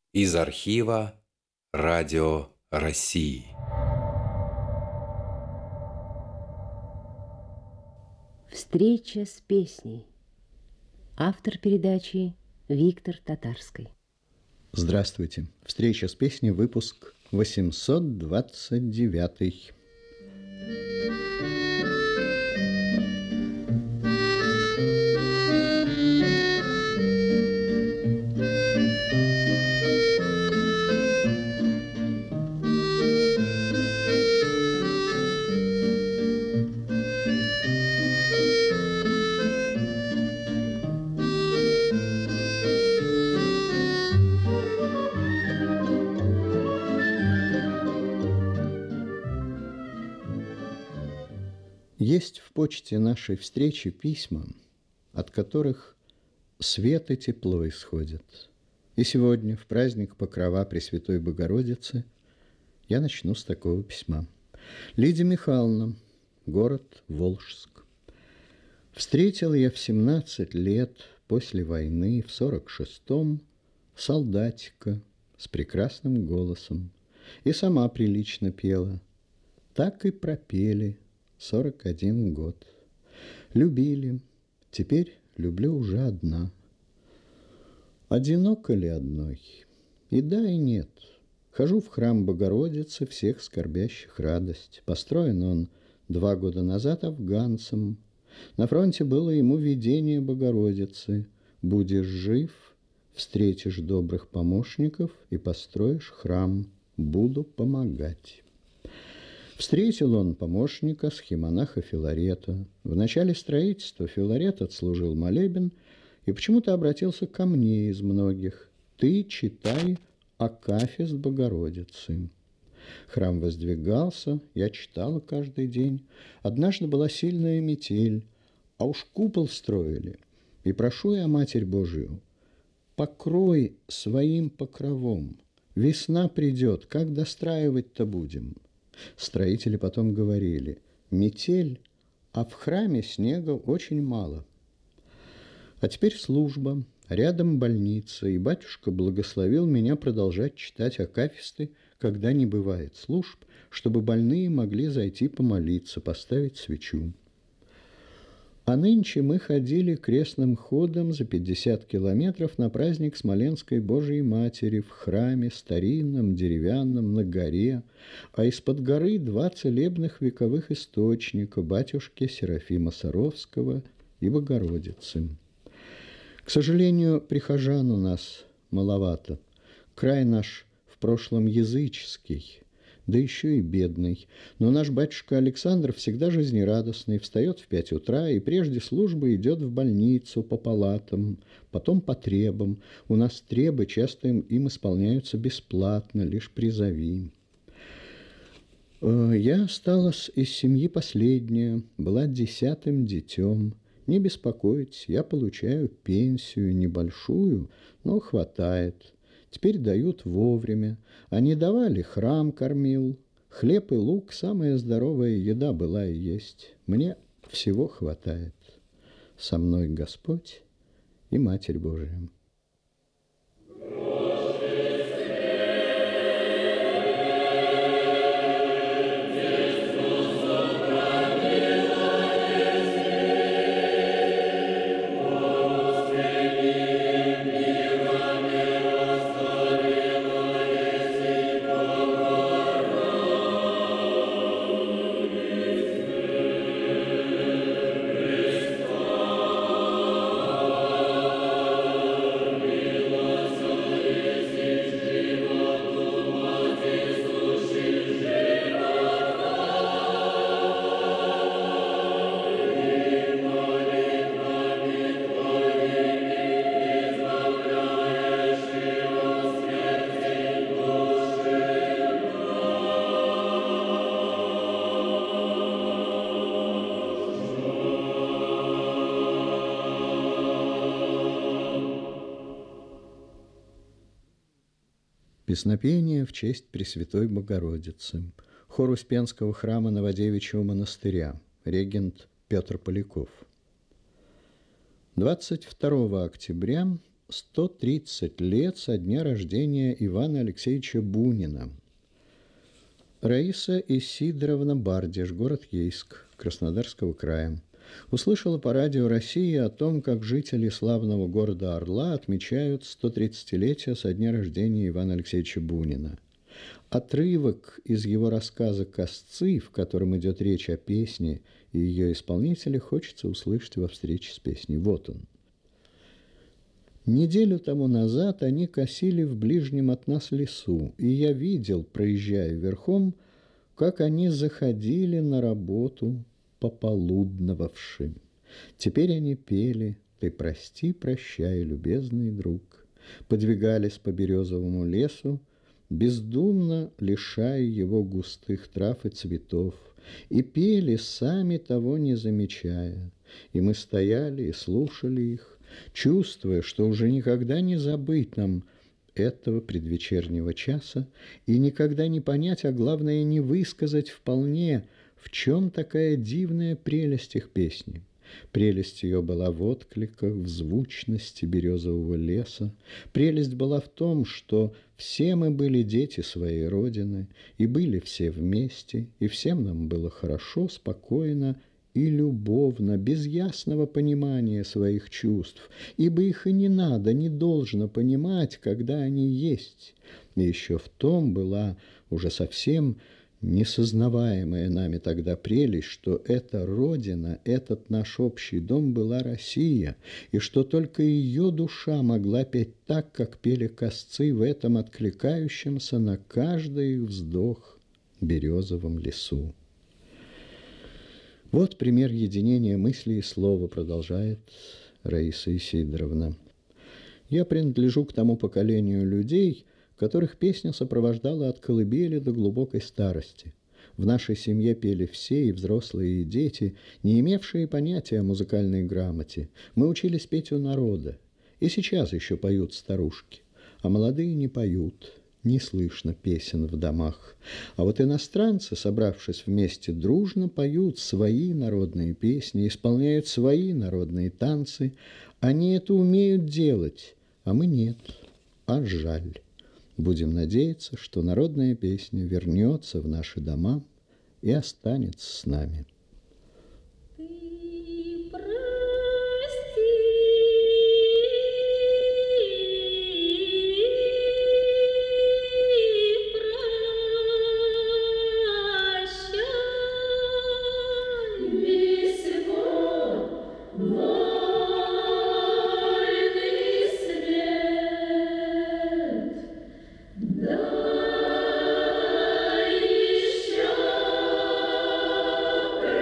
Из архива Радио России. Встреча с песней. Автор передачи Виктор Татарский. Здравствуйте. Встреча с песней, выпуск 829. Есть в почте нашей встречи письма, от которых свет и тепло исходят. И сегодня, в праздник Покрова Пресвятой Богородицы, я начну с такого письма. Лидия Михайловна, город Волжск. Встретил я в 17 лет после войны, в 46-м, солдатика с прекрасным голосом. И сама прилично пела. Так и пропели 41 год. Любили, теперь люблю уже одна. Одиноко ли одной? И да, и нет. Хожу в храм Богородицы, всех скорбящих радость. Построен он 2 года назад афганцем. На фронте было ему видение Богородицы. Будешь жив, встретишь добрых помощников и построишь храм. Буду помогать. Встретил он помощника, схимонаха Филарета. В начале строительства Филарет отслужил молебен и почему-то обратился ко мне из многих. «Ты читай акафист Богородицы». Храм воздвигался, я читала каждый день. Однажды была сильная метель, а уж купол строили. И прошу я Матерь Божию, покрой своим покровом. Весна придет, как достраивать-то будем? Строители потом говорили: метель, а в храме снега очень мало. А теперь служба, рядом больница, и батюшка благословил меня продолжать читать акафисты, когда не бывает служб, чтобы больные могли зайти помолиться, поставить свечу. А нынче мы ходили крестным ходом за 50 километров на праздник Смоленской Божией Матери в храме старинном, деревянном, на горе, а из-под горы 2 целебных вековых источника батюшки Серафима Саровского и Богородицы. К сожалению, прихожан у нас маловато. Край наш в прошлом языческий, да еще и бедный. Но наш батюшка Александр всегда жизнерадостный, встает в 5 утра и прежде службы идет в больницу по палатам, потом по требам. У нас требы часто им исполняются бесплатно, лишь призови. Я осталась из семьи последняя, была 10-м детем. Не беспокойтесь, я получаю пенсию небольшую, но хватает. Теперь дают вовремя. Они давали, храм кормил. Хлеб и лук – самая здоровая еда была и есть. Мне всего хватает. Со мной Господь и Матерь Божия. Песнопение в честь Пресвятой Богородицы. Хор Успенского храма Новодевичьего монастыря. Регент Петр Поляков. 22 октября 130 лет со дня рождения Ивана Алексеевича Бунина. Раиса Исидоровна Бардиш, город Ейск, Краснодарского края, услышала по радио России о том, как жители славного города Орла отмечают 130-летие со дня рождения Ивана Алексеевича Бунина. Отрывок из его рассказа «Косцы», в котором идет речь о песне и ее исполнителе, хочется услышать во встрече с песней. Вот он. Неделю тому назад они косили в ближнем от нас лесу, и я видел, проезжая верхом, как они заходили на работу пополудновавши. Теперь они пели «Ты прости, прощай, любезный друг», подвигались по березовому лесу, бездумно лишая его густых трав и цветов, и пели, сами того не замечая. И мы стояли и слушали их, чувствуя, что уже никогда не забыть нам этого предвечернего часа и никогда не понять, а главное, не высказать вполне, в чем такая дивная прелесть их песни. Прелесть ее была в откликах, в звучности березового леса. Прелесть была в том, что все мы были дети своей Родины, и были все вместе, и всем нам было хорошо, спокойно и любовно, без ясного понимания своих чувств, ибо их и не надо, не должно понимать, когда они есть. И еще в том была уже совсем несознаваемая нами тогда прелесть, что эта Родина, этот наш общий дом была Россия, и что только ее душа могла петь так, как пели косцы в этом откликающемся на каждый их вздох березовом лесу. Вот пример единения мысли и слова, продолжает Раиса Исидоровна. Я принадлежу к тому поколению людей, которых песня сопровождала от колыбели до глубокой старости. В нашей семье пели все, и взрослые, и дети, не имевшие понятия о музыкальной грамоте. Мы учились петь у народа, и сейчас еще поют старушки, а молодые не поют. Не слышно песен в домах. А вот иностранцы, собравшись вместе, дружно поют свои народные песни, исполняют свои народные танцы. Они это умеют делать, а мы нет. А жаль. Будем надеяться, что народная песня вернется в наши дома и останется с нами. Да еще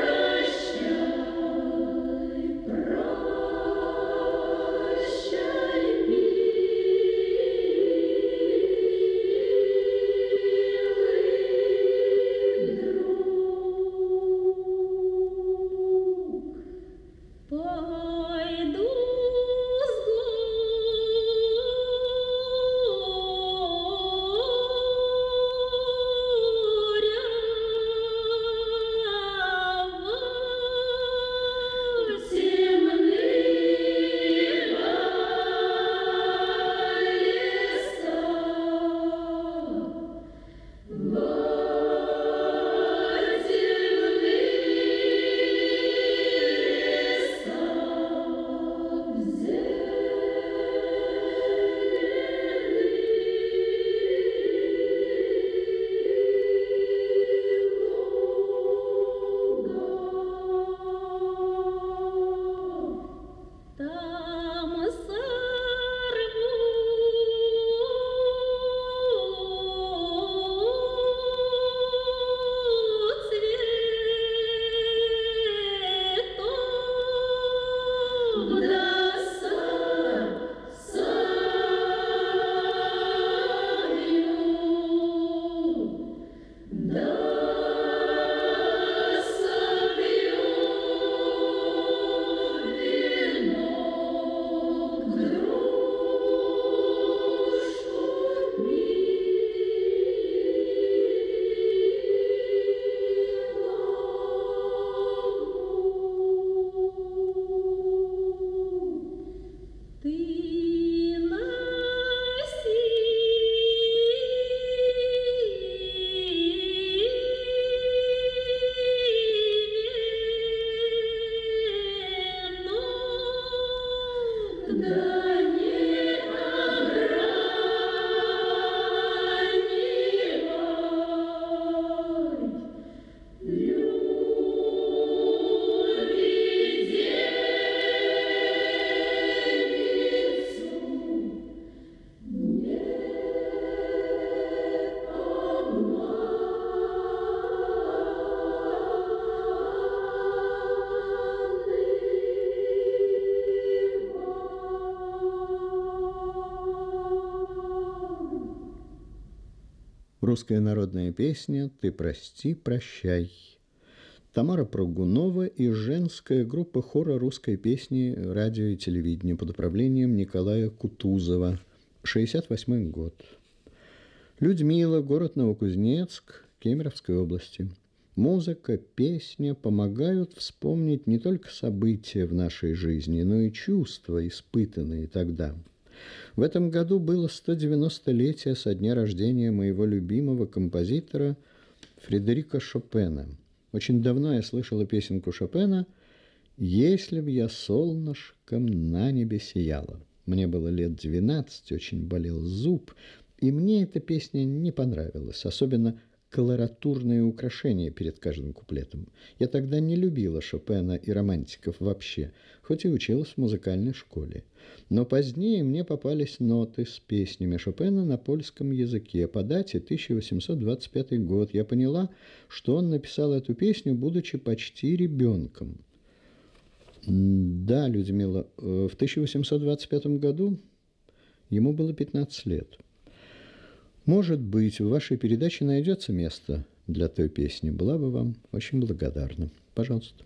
Русская народная песня «Ты прости, прощай». Тамара Прыгунова и женская группа хора русской песни радио и телевидения под управлением Николая Кутузова. 1968 год. Людмила, город Новокузнецк, Кемеровской области. Музыка, песня помогают вспомнить не только события в нашей жизни, но и чувства, испытанные тогда. В этом году было 190-летие со дня рождения моего любимого композитора Фредерика Шопена. Очень давно я слышала песенку Шопена «Если б я солнышком на небе сияла». Мне было лет 12, очень болел зуб, и мне эта песня не понравилась, особенно колоратурные украшения перед каждым куплетом. Я тогда не любила Шопена и романтиков вообще, хоть и училась в музыкальной школе. Но позднее мне попались ноты с песнями Шопена на польском языке. По дате 1825 год я поняла, что он написал эту песню, будучи почти ребенком. Да, Людмила, в 1825 году ему было 15 лет. Может быть, в вашей передаче найдется место для той песни. Была бы вам очень благодарна. Пожалуйста.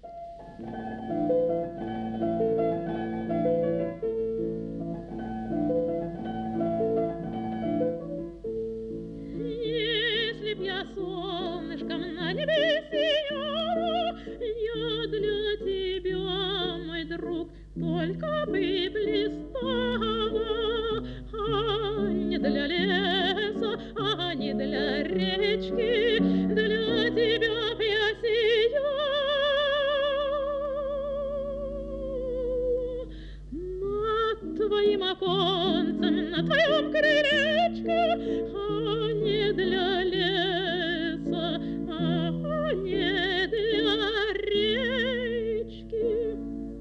Если б я солнышком на небе сияла, я для тебя, мой друг, только бы блистала, а не для леса, а не для речки, для тебя б я сияла. Над твоим оконцем, на твоем крылечке, а не для леса, а не для речки.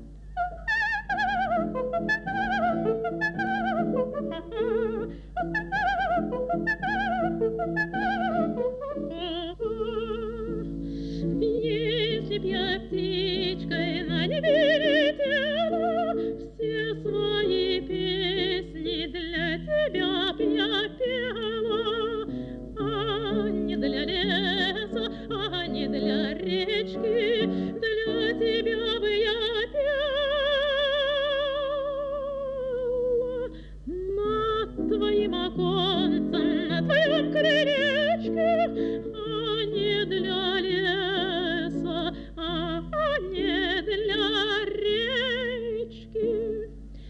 Если б я птичкой на небе летела, все свои песни для тебя б я пела, а не для леса, а не для речки, для тебя бы я пела. Над твоим оконцем, на твоем крылечке, а не для леса, а не для речки.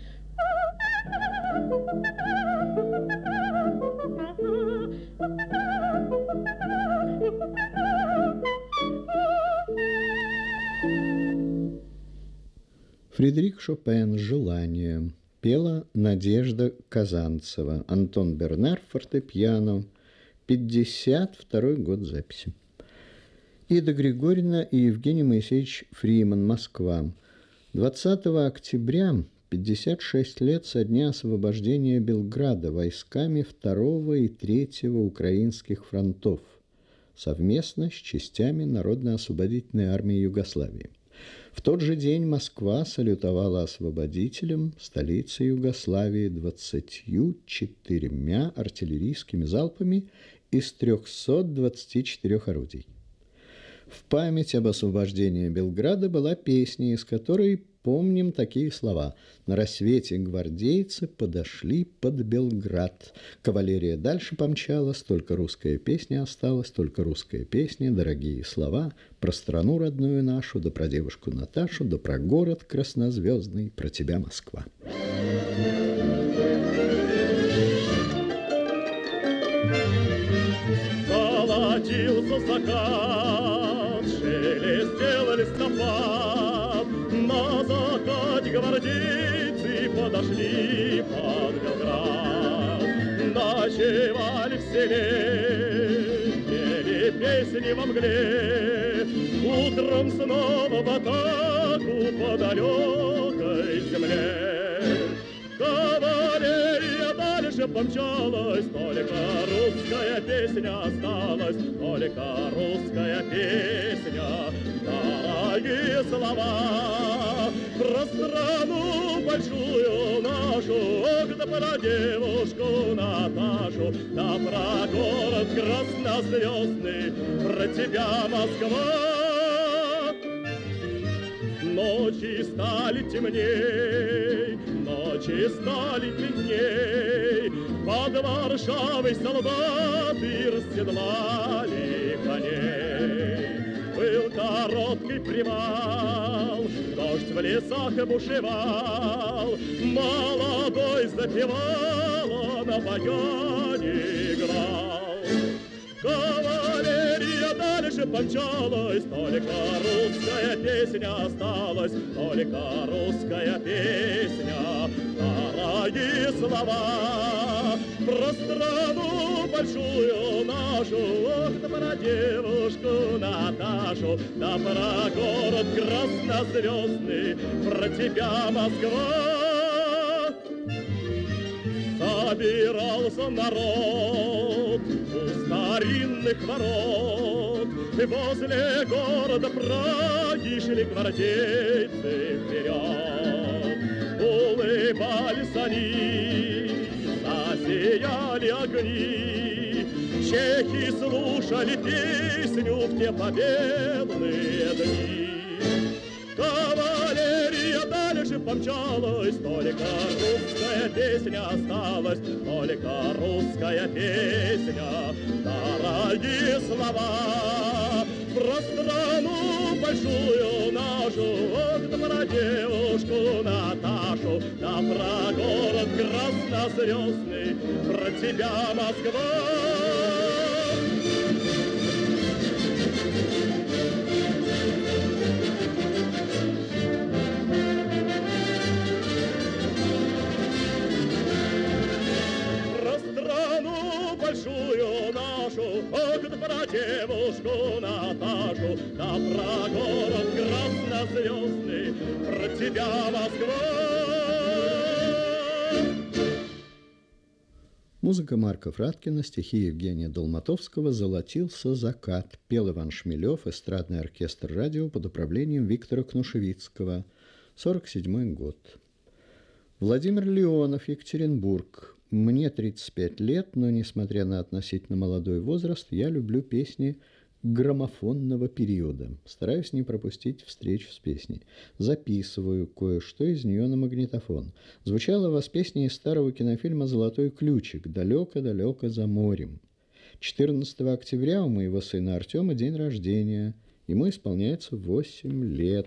Фредерик Шопен «Желание». Пела Надежда Казанцева. Антон Бернар, фортепиано. 52 год записи. Ида Григорьевна и Евгений Моисеевич Фриман, Москва. 20 октября 56 лет со дня освобождения Белграда войсками 2 и 3 украинских фронтов совместно с частями Народно-освободительной армии Югославии. В тот же день Москва салютовала освободителям столицы Югославии 24 артиллерийскими залпами из 324 орудий. В память об освобождении Белграда была песня, из которой помним такие слова: «На рассвете гвардейцы подошли под Белград. Кавалерия дальше помчалась, только русская песня осталась, только русская песня, дорогие слова, про страну родную нашу, да про девушку Наташу, да про город краснозвездный, про тебя, Москва». Золотился закат, шелестел листопад, на закате гвардейцы подошли под Белград. Ночевали в селе, пели песни во мгле, утром снова в атаку по далекой земле. Кавалерия дальше помчалась, только русская песня осталась, только русская песня. Дорогие слова, про страну большую нашу, ох, да про девушку Наташу, да про город краснозвездный, про тебя, Москва. Ночи стали темней, ночи стали темней, под Варшавой солдаты расседлали коней. Был короткий привал, дождь в лесах бушевал, молодой запевал, на баяне играл. Кавалерия дальше помчалась, только русская песня осталась, только русская песня. Дорогие слова про страну большую нашу, ох, да про девушку Наташу, да про город краснозвездный, про тебя, Москва. Собирался народ у старинных ворот, возле города Праги шли гвардейцы вперед. Улыбались они, засияли огни, чехи слушали песню в те победные дни. Кавалерия дальше помчалась, только русская песня осталась, только русская песня. Дорогие слова про страну большую нашу, ох, да про девушку Наташу, да про город краснозвездный, про тебя, Москва. Большую нашу, ох, да про девушку Наташу, да про город краснозвездный, про тебя, Москва. Музыка Марка Фраткина, стихи Евгения Долматовского «Золотился закат». Пел Иван Шмелев, эстрадный оркестр радио под управлением Виктора Кнушевицкого. 1947 год. Владимир Леонов, Екатеринбург. Мне 35 лет, но, несмотря на относительно молодой возраст, я люблю песни граммофонного периода. Стараюсь не пропустить встречу с песней. Записываю кое-что из нее на магнитофон. Звучала у вас песня из старого кинофильма «Золотой ключик» «Далеко-далеко за морем». 14 октября у моего сына Артема день рождения. Ему исполняется 8 лет.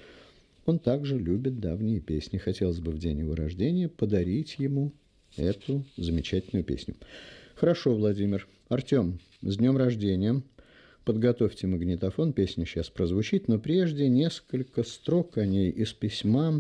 Он также любит давние песни. Хотелось бы в день его рождения подарить ему эту замечательную песню. Хорошо, Владимир. Артем, с днем рождения. Подготовьте магнитофон, песня сейчас прозвучит, но прежде несколько строк о ней из письма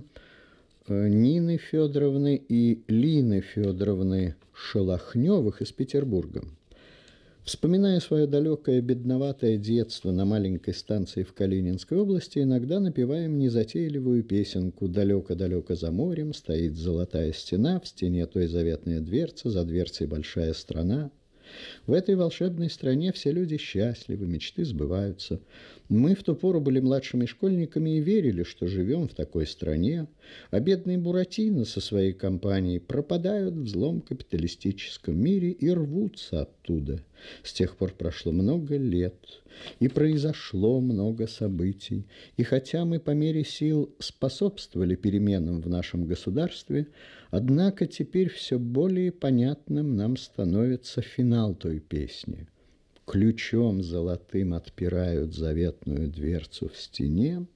Нины Федоровны и Лины Федоровны Шелохневых из Петербурга. Вспоминая свое далекое бедноватое детство на маленькой станции в Калининской области, иногда напеваем незатейливую песенку «Далеко-далеко за морем стоит золотая стена, в стене той заветная дверца, за дверцей большая страна». В этой волшебной стране все люди счастливы, мечты сбываются. Мы в ту пору были младшими школьниками и верили, что живем в такой стране, а бедные Буратино со своей компанией пропадают в злом капиталистическом мире и рвутся оттуда. С тех пор прошло много лет, и произошло много событий, и хотя мы по мере сил способствовали переменам в нашем государстве, однако теперь все более понятным нам становится финал той песни. Ключом золотым отпирают заветную дверцу в стене,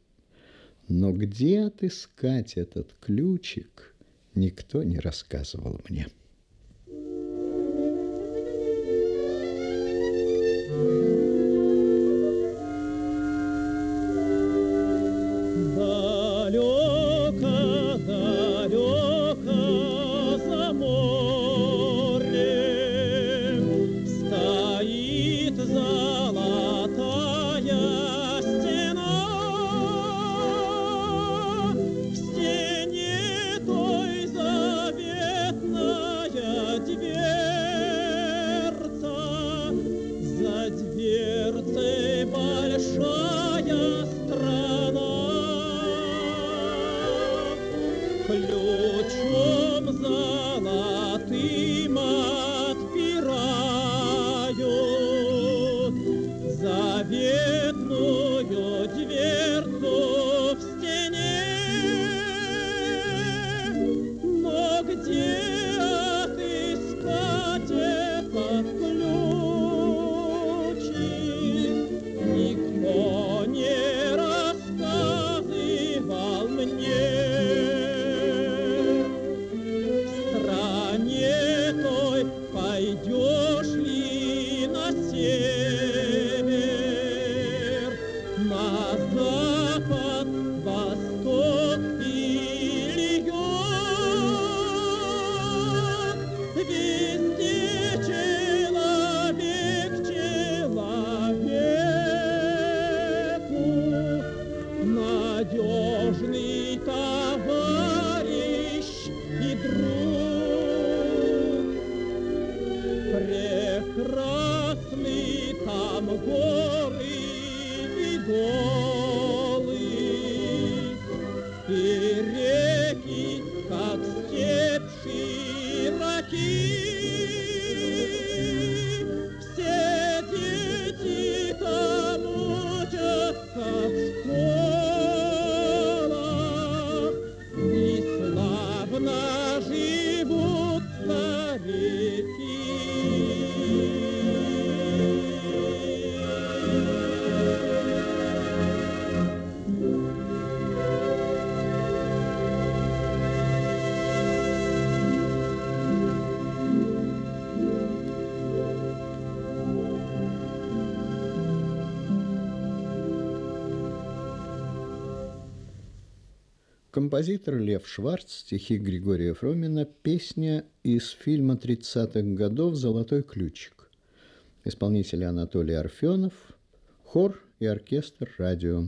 но где отыскать этот ключик, никто не рассказывал мне. В стене той заветной ключом золотым отпирают заветную дверцу в стене. Но где отыскать этот ключик? Никто не рассказывал мне. Пойдешь ли на север, на запад, восток или юг? Везде человек человеку надежный товарищ и друг. Прекрасны там горы и долы, и реки, как степь широки. Все дети там учатся в школах и славно живут старики. Композитор Лев Шварц, стихи Григория Фромина, песня из фильма 30-х годов «Золотой ключик». Исполнители Анатолий Орфенов, хор и оркестр радио.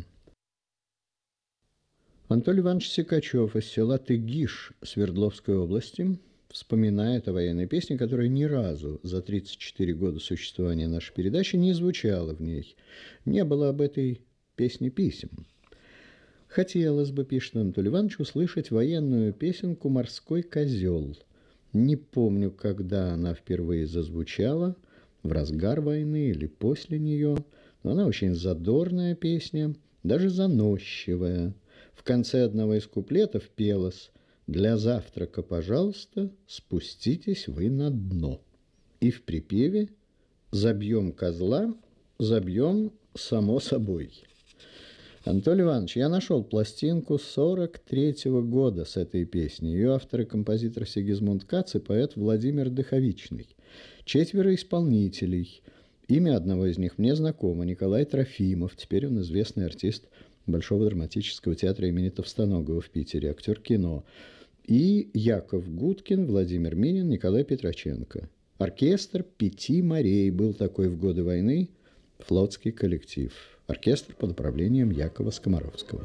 Анатолий Иванович Секачев из села Тыгиш Свердловской области вспоминает о военной песне, которая ни разу за 34 года существования нашей передачи не звучала в ней. Не было об этой песне писем. Хотелось бы, пишет Анатолий Иванович, услышать военную песенку «Морской козел». Не помню, когда она впервые зазвучала, в разгар войны или после нее, но она очень задорная песня, даже заносчивая. В конце одного из куплетов пелось: «Для завтрака, пожалуйста, спуститесь вы на дно». И в припеве: «Забьем козла, забьем само собой». Анатолий Иванович, я нашел пластинку 43-го года с этой песней. Ее автор и композитор Сигизмунд Кац и поэт Владимир Дыховичный. 4 исполнителей. Имя одного из них мне знакомо — Николай Трофимов. Теперь он известный артист Большого драматического театра имени Товстоногова в Питере, актер кино. И Яков Гудкин, Владимир Минин, Николай Петроченко. Оркестр 5 морей был такой в годы войны, флотский коллектив. Оркестр под управлением Якова Скоморовского.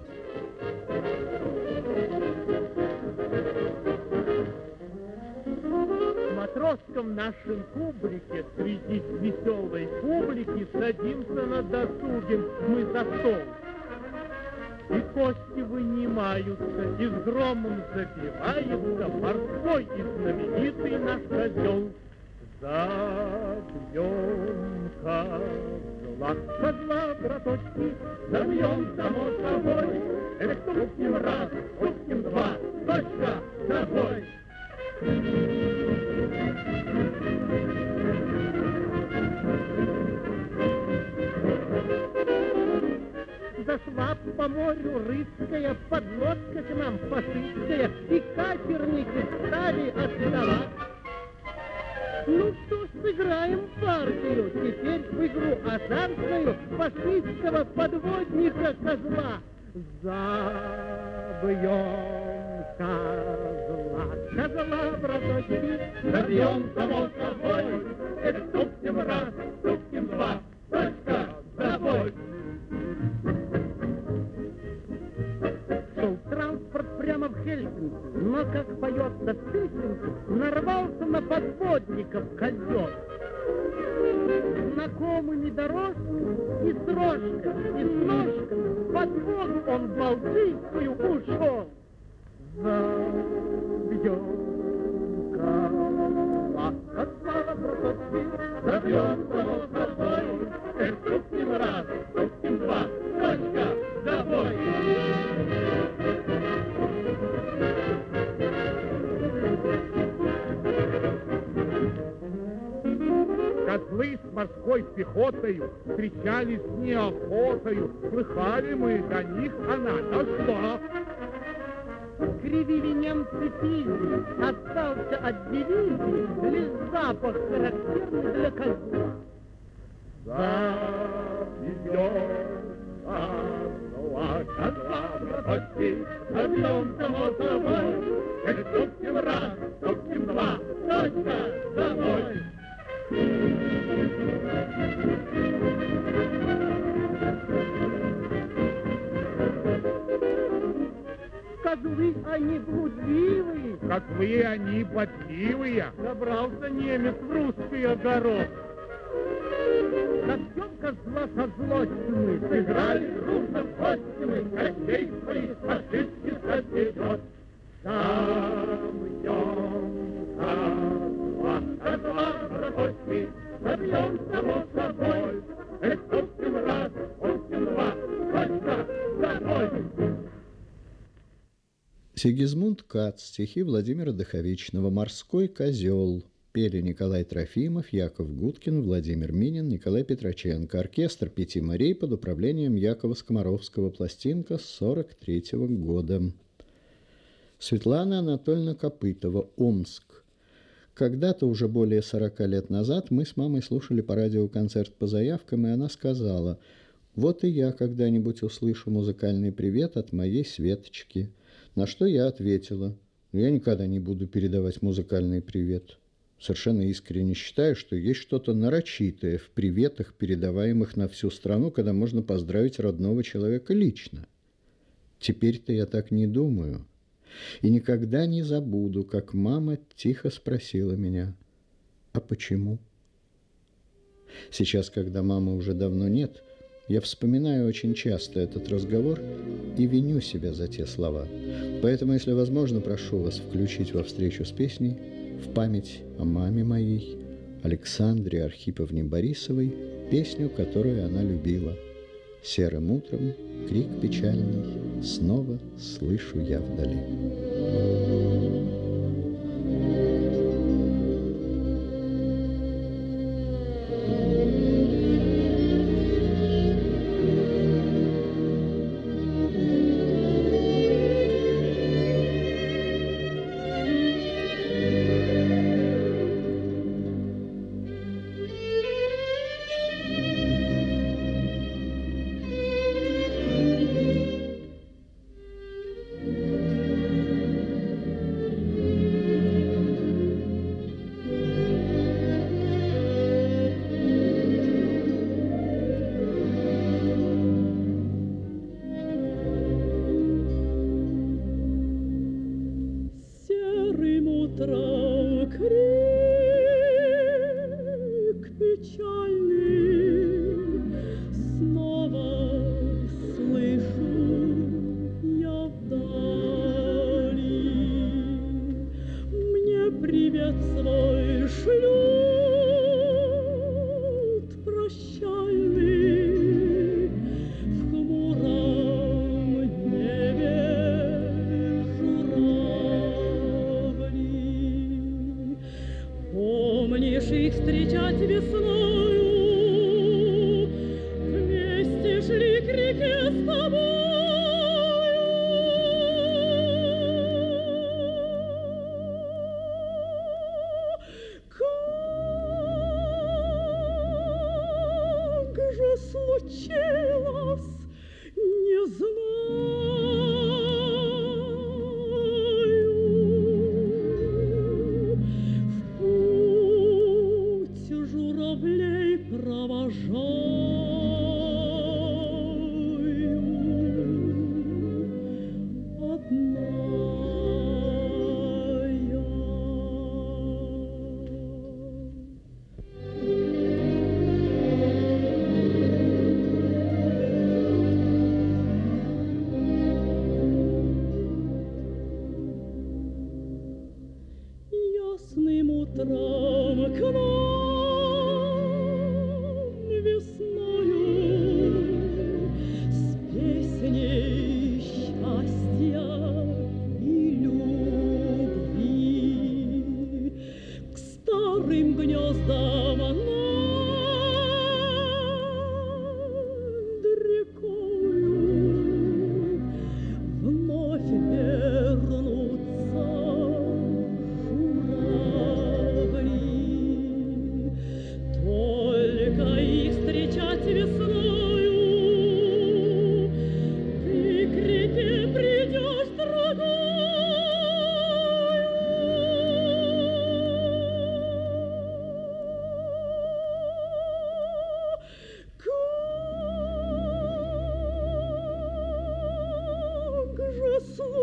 В матросском нашем кубрике среди веселой публики садимся на досуге мы за стол. И кости вынимаются, и с громом запивается морской и знаменитый наш козел. Забьем козла, браточки, забьем само собой. Это стукнем раз, стукнем два, точка, забой. Зашла по морю рыцкая подлодка к нам фашистская, и катерники стали отставать. Ну что ж, сыграем партию теперь в игру азартную фашистского подводника козла. Забьем козла, браточки, забьем само собой. Это стукнем раз, стукнем два, точка, забой. Шел транспорт прямо в Хельсинки, но, как поется в песенке, нарвался на подводников козел. Знакомыми дорожками и с рожками, и с ножками под воду он в Балтийскую ушел. морской пехотою, встречались с неохотою, слыхали мы, до них она дошла. Кривили немцы пизи, остался от дивизии лишь запах, характерный для козла. Козла пропасти, забьем само собой, как стукнем раз, стукнем два, точно домой. Козлы они блудливые, Козлы они бодливые. Забрался немец в русский огород. Забьем козла со злостью мы, Сыграли дружно в кости мы, Кощей свои фашистки соседет. Забьем козла за кости, забьем само собой, стукнем раз, стукнем два, точно домой. Сигизмунд Кац, стихи Владимира Даховичного, «Морской козел». Пели Николай Трофимов, Яков Гудкин, Владимир Минин, Николай Петроченко. Оркестр «Пяти морей» под управлением Якова Скоморовского. Пластинка с 1943 года. Светлана Анатольевна Копытова, Омск. Когда-то, уже более 40 лет назад, мы с мамой слушали по радио концерт по заявкам, и она сказала: «Вот и я когда-нибудь услышу музыкальный привет от моей Светочки». На что я ответила: «Я никогда не буду передавать музыкальный привет». Совершенно искренне считаю, что есть что-то нарочитое в приветах, передаваемых на всю страну, когда можно поздравить родного человека лично. Теперь-то я так не думаю. И никогда не забуду, как мама тихо спросила меня: «А почему?» Сейчас, когда мамы уже давно нет, я вспоминаю очень часто этот разговор и виню себя за те слова. Поэтому, если возможно, прошу вас включить во встречу с песней в память о маме моей, Александре Архиповне Борисовой, песню, которую она любила. «Серым утром крик печальный снова слышу я вдали».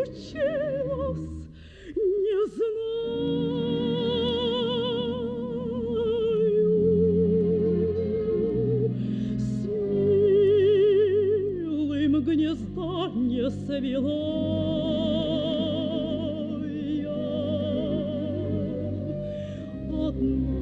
случилось, не знаю. С милым гнезда не свела я одна.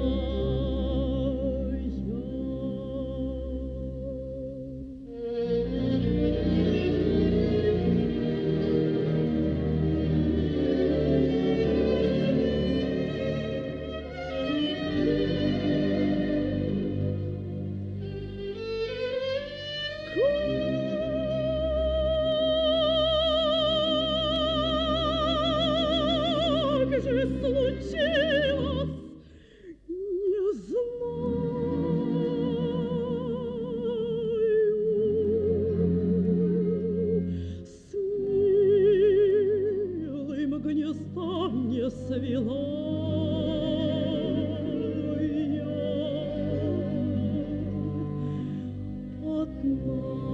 Как же случилось, не знаю. С милым гнезда не свела я одна.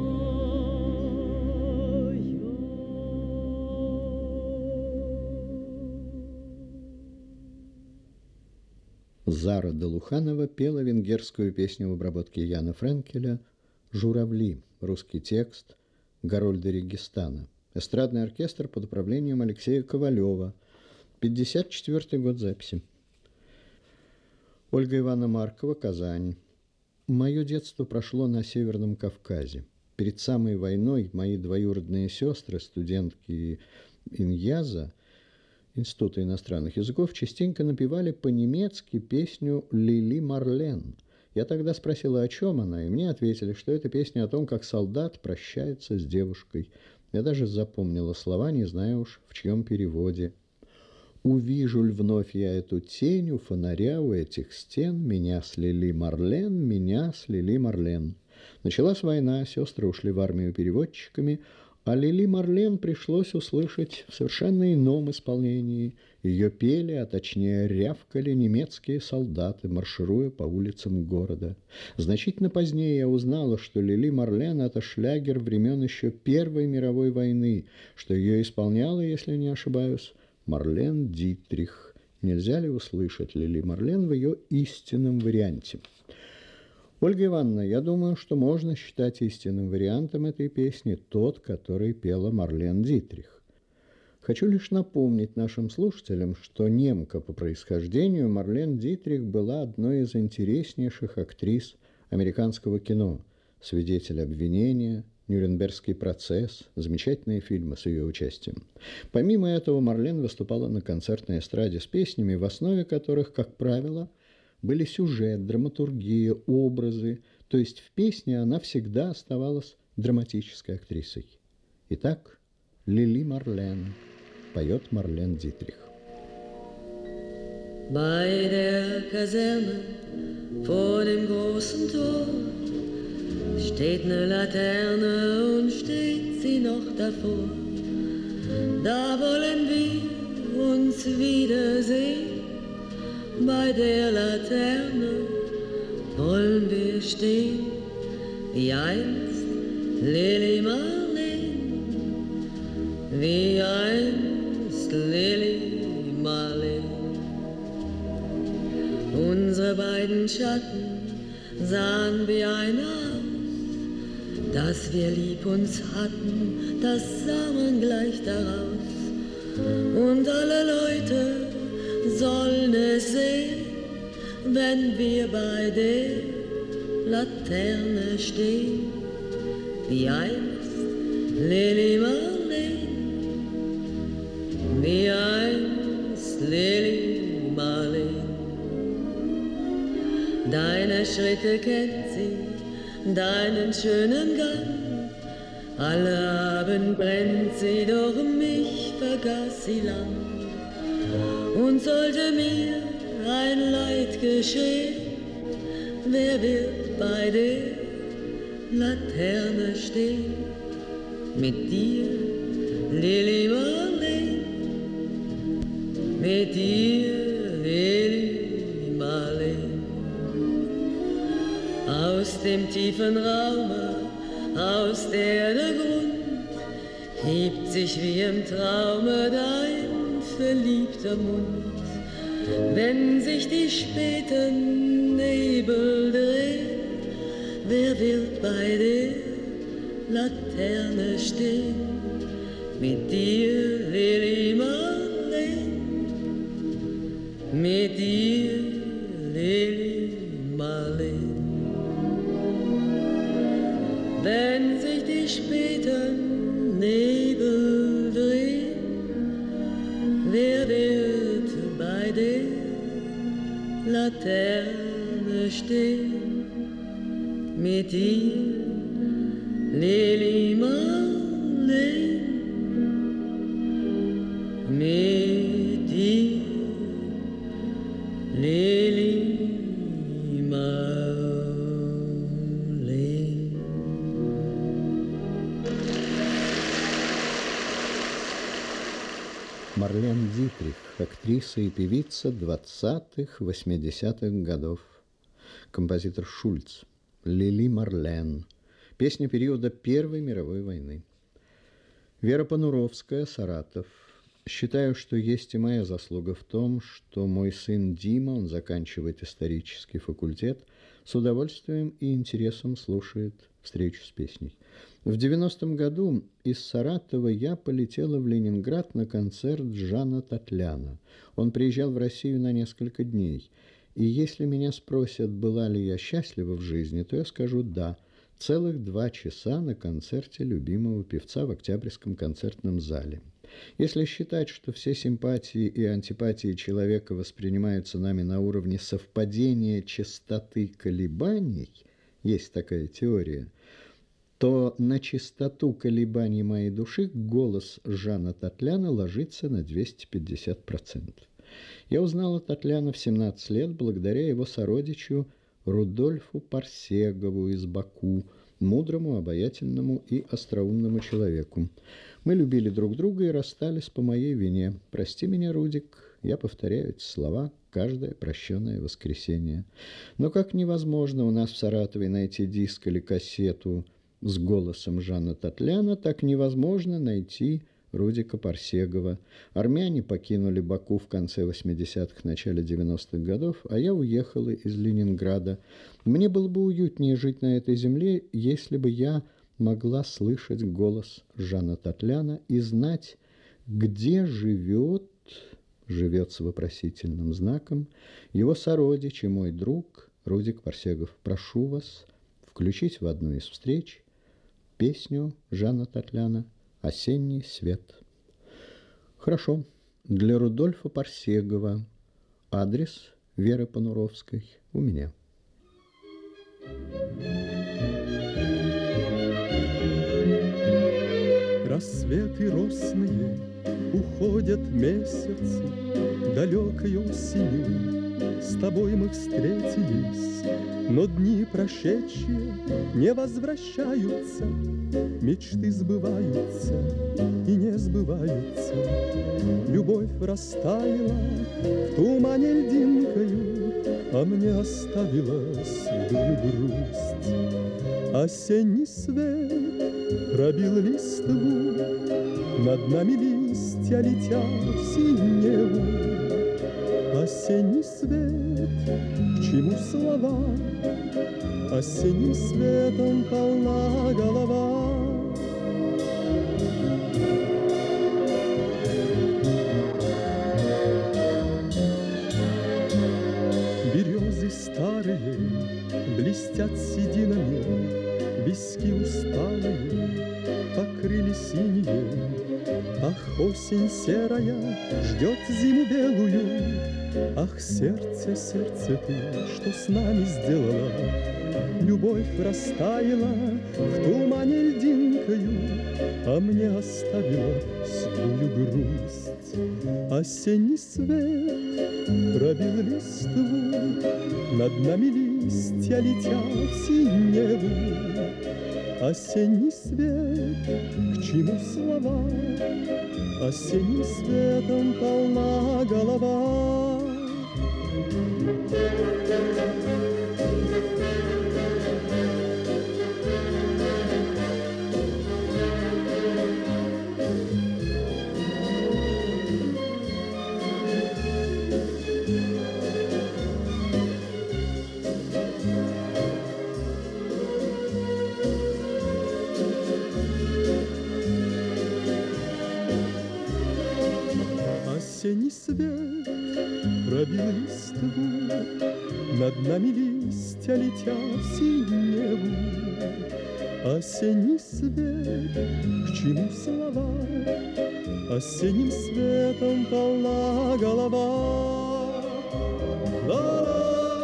Зара Долуханова пела венгерскую песню в обработке Яна Френкеля «Журавли», русский текст Гарольда Регистана. Эстрадный оркестр под управлением Алексея Ковалева. 1954 год записи. Ольга Ивановна Маркова, Казань. Мое детство прошло на Северном Кавказе. Перед самой войной мои двоюродные сестры, студентки Иньяза, Института иностранных языков, частенько напевали по-немецки песню «Лили Марлен». Я тогда спросила, о чем она, и мне ответили, что это песня о том, как солдат прощается с девушкой. Я даже запомнила слова, не знаю уж в чьем переводе. «Увижу ль вновь я эту тень у фонаря у этих стен, меня слили Марлен, меня слили Марлен». Началась война, сестры ушли в армию переводчиками, а Лили Марлен пришлось услышать в совершенно ином исполнении. Ее пели, а точнее рявкали немецкие солдаты, маршируя по улицам города. Значительно позднее я узнала, что Лили Марлен – это шлягер времен еще Первой мировой войны, что ее исполняла, если не ошибаюсь, Марлен Дитрих. Нельзя ли услышать Лили Марлен в ее истинном варианте? Ольга Ивановна, я думаю, что можно считать истинным вариантом этой песни тот, который пела Марлен Дитрих. Хочу лишь напомнить нашим слушателям, что немка по происхождению Марлен Дитрих была одной из интереснейших актрис американского кино. «Свидетель обвинения», «Нюрнбергский процесс», замечательные фильмы с ее участием. Помимо этого, Марлен выступала на концертной эстраде с песнями, в основе которых, как правило, были сюжет, драматургия, образы, то есть в песне она всегда оставалась драматической актрисой. Итак, Лили Марлен поет Марлен Дитрих. Bei der Kaserne vor dem großen Tor steht eine Laterne und steht sie noch davor. Da wollen wir uns wiedersehen. Bei der Laterne wollen wir stehen, wie einst Lili Marleen, wie einst Lili Marleen. Unsere beiden Schatten sahen wie ein aus, dass wir lieb uns hatten, das sah man gleich daraus. Und alle Leute sollen es sehen, wenn wir bei der Laterne stehen, wie einst Lili Marleen, wie einst Lili Marleen. Deine Schritte kennt sie, deinen schönen Gang, alle Abend brennt sie, doch mich vergaß sie lang. Und sollte mir ein Leid geschehen, wer wird bei der Laterne stehen? Mit dir, Lili Marleen, mit dir, Lili Marleen. Aus dem tiefen Raume, aus der Erde Grund, hebt sich wie im Traume dein verliebter Mund. Wenn sich die späten Nebel drehen, wer wird bei der Laterne stehen? Mit dir, Lili Marleen, mit dir, Lili Marleen. Wenn sich die späten Nebel drehen, wer wird bei der Laterne stehen? Mit dir, Lili Marleen, mit dir, Lili Marleen. Марлен Дитрих, актриса и певица 20-х, 80-х годов. Композитор Шульц. Лили Марлен. Песня периода Первой мировой войны. Вера Понуровская, Саратов. Считаю, что есть и моя заслуга в том, что мой сын Дима, он заканчивает исторический факультет, с удовольствием и интересом слушает встречу с песней. В 90-м году из Саратова я полетела в Ленинград на концерт Жана Татляна. Он приезжал в Россию на несколько дней. И если меня спросят, была ли я счастлива в жизни, то я скажу «да». Целых 2 часа на концерте любимого певца в Октябрьском концертном зале. Если считать, что все симпатии и антипатии человека воспринимаются нами на уровне совпадения частоты колебаний, есть такая теория, то на частоту колебаний моей души голос Жана Татляна ложится на 250%. Я узнала Татляна в 17 лет благодаря его сородичу Рудольфу Парсегову из Баку, мудрому, обаятельному и остроумному человеку. Мы любили друг друга и расстались по моей вине. Прости меня, Рудик, я повторяю эти слова каждое прощенное воскресенье. Но как невозможно у нас в Саратове найти диск или кассету с голосом Жана Татляна, так невозможно найти Рудика Парсегова. Армяне покинули Баку в конце 80-х, начале 90-х годов, а я уехала из Ленинграда. Мне было бы уютнее жить на этой земле, если бы я могла слышать голос Жана Татляна и знать, где живет с вопросительным знаком, его сородич и мой друг Рудик Парсегов. Прошу вас включить в одну из встреч песню Жана Татляна «Осенний свет». Хорошо. Для Рудольфа Парсегова. Адрес Веры Понуровской у меня. Рассветы росные, уходят месяцы, далекой осенью с тобой мы встретились, но дни прошедшие не возвращаются, мечты сбываются и не сбываются. Любовь растаяла в тумане льдинкою, а мне оставила седую грусть. Осенний свет пробил листву, над нами листья летят в синеву. Осенний свет, к чему слова? Осенним светом полна голова. Березы старые блестят сединами, виски усталые покрыли синие. Ах, осень серая ждет зиму белую. Ах, сердце, сердце ты, что с нами сделала? Любовь растаяла в тумане льдинкою, а мне оставила свою грусть. Осенний свет пробил листву, над нами листья летят в синеву. Осенний свет, к чему слова? Осенним светом полна голова. Осенний свет пробил листву, над нами листья летят в синеву. Осенний свет, к чему слова? Осенним светом полна голова. Ла-ла.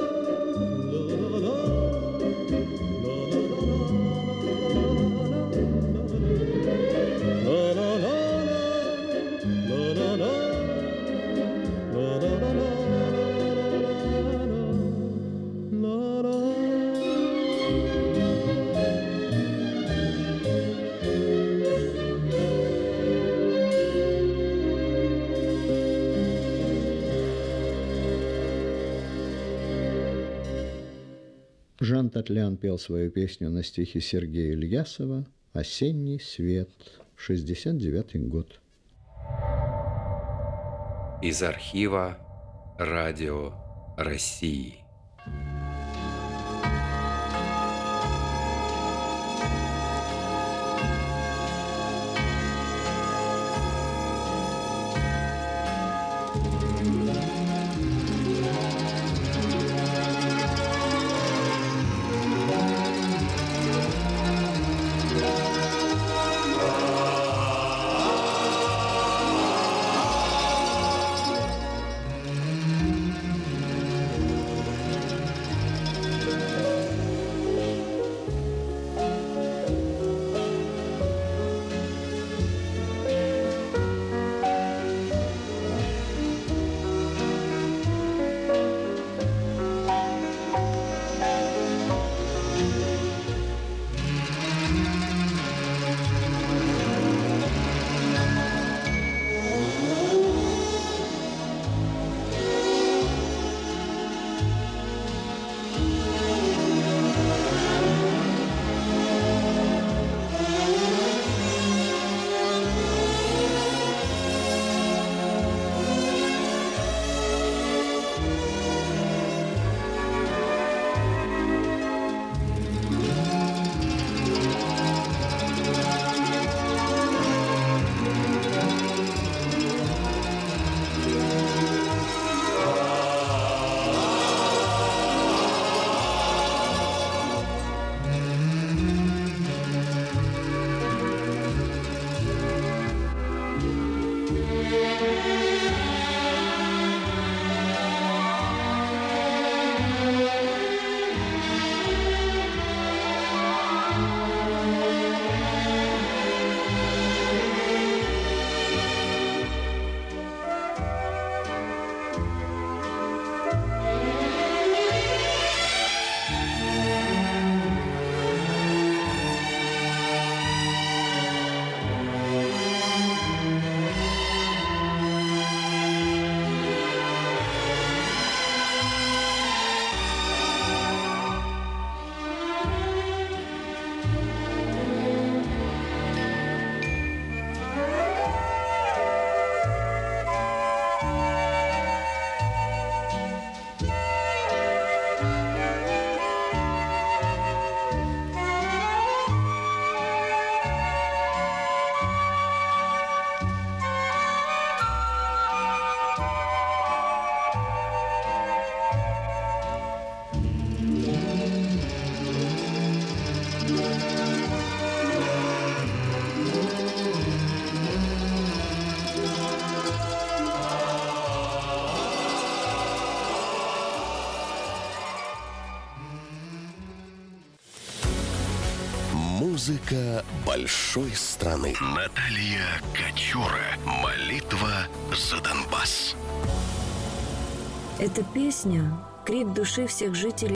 Жан Татлян пел свою песню на стихи Сергея Ильясова «Осенний свет», 1969 год. Из архива «Радио России». Музыка большой страны. Наталья Качура. Молитва за Донбасс. Эта песня — крик души всех жителей